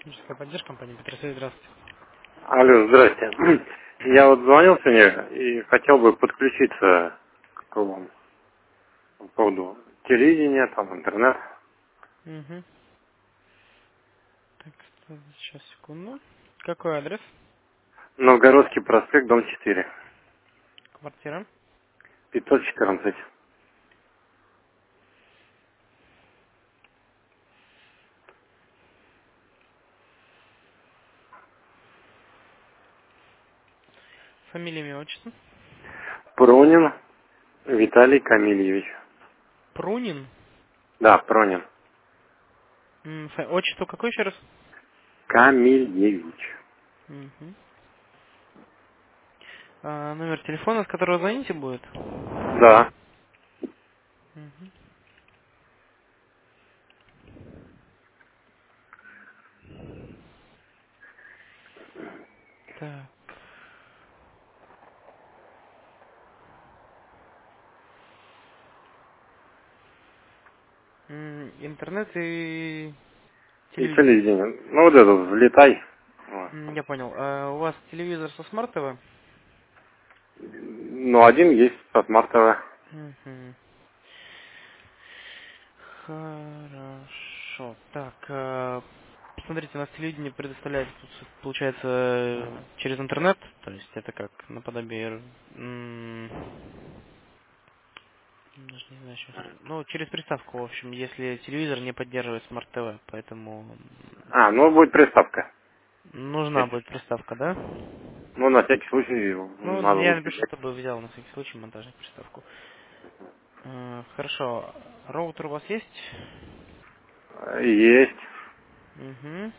Техническая поддержка компании Петросвет, здравствуйте. Алло, здрасте. Я вот звонил сегодня и хотел бы подключиться к вам по поводу телевидения, там, интернет. Угу. Так, сейчас, секунду. Какой адрес? Новгородский проспект, дом 4, Квартира. 514. Фамилия, имя, отчество. Пронин Виталий Камильевич. Прунин. Да, Пронин. Отчество какое еще раз? Камильевич. Угу. Номер телефона, с которого звоните, будет? Да. Угу. Так. Интернет и И телевидение. телевидение. Ну вот этот, взлетай. Вот. Я понял. У вас телевизор со смарт ТВ? Ну, один есть со смарт-ТВ. Угу. Хорошо. Так, посмотрите, у нас телевидение предоставляется, получается, через интернет, то есть это как наподобие, даже не знаю сейчас, ну, через приставку, в общем, если телевизор не поддерживает смарт-ТВ, поэтому Ну будет приставка. нужна Если будет что. приставка, да? Ну, на всякий случай Ну, надо я лучше напишу, взять. чтобы взял на всякий случай монтажную приставку. Хорошо. Роутер у вас есть? Есть. Угу.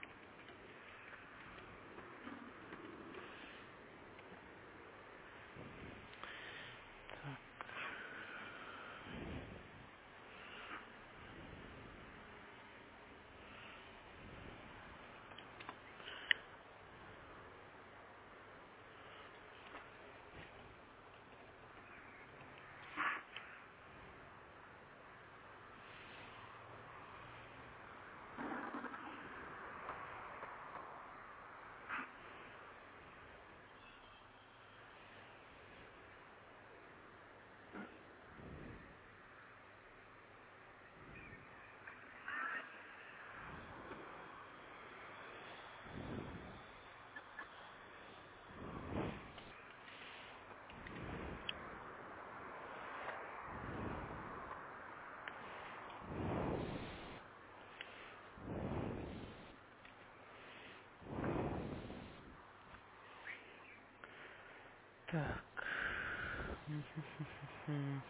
Так. Мгм.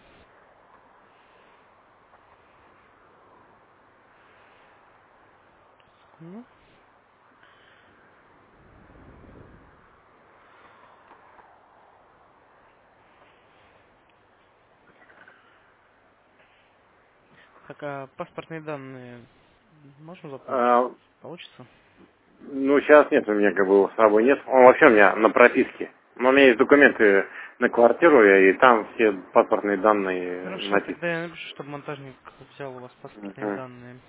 Ну, так, а паспортные данные можем заполнить? А, Получится? Ну, сейчас нет, у меня как бы его с собой нет. Он вообще у меня на прописке. Но у меня есть документы на квартиру, и там все паспортные данные Хорошо, написаны. тогда я напишу, чтобы монтажник взял у вас паспортные Мгм. данные.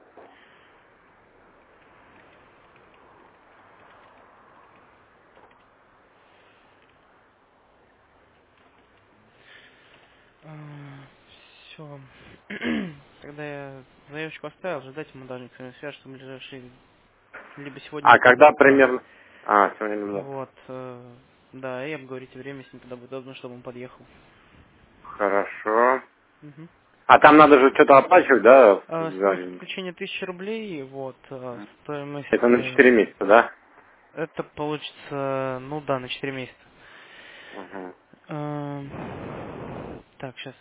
Все. Тогда я заявочку оставил, ждать монтажник с вами свяжется в ближайшие либо сегодня, А либо когда завтра. примерно... сегодня или завтра. Вот. Да, и обговорите время, с ним, когда будет удобно, чтобы он подъехал. Хорошо. Мгм. А там надо же что-то оплачивать, да? Стоимость подключения 1000 рублей, вот, Это стоимость, на 4 месяца, да? это получится, ну да, на 4 месяца. Мгм. Так, сейчас.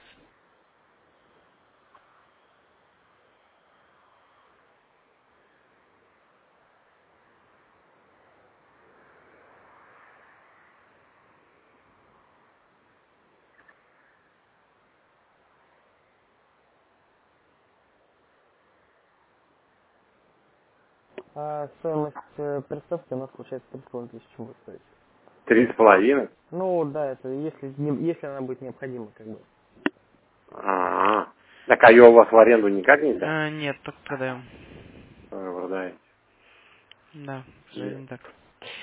Стоимость приставки у нас получается 3,5 тысячи будет стоить. 3,5. Ну да, это если она будет необходима, как бы. Так, а ее у вас в аренду никак нельзя? Нет, только продаем. Продаете. Да, к И, сожалению, так.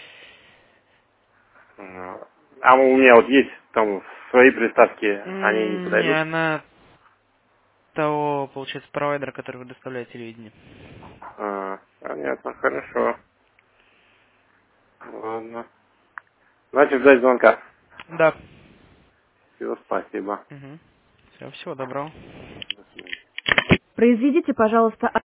а у меня вот есть там свои приставки, они не Не, подойдут? она того, получается, провайдера, который предоставляет телевидение. Понятно, хорошо. Ладно. Значит, ждать звонка. Да. Все, спасибо. Угу. Все, всего доброго. До свидания. Произведите, пожалуйста,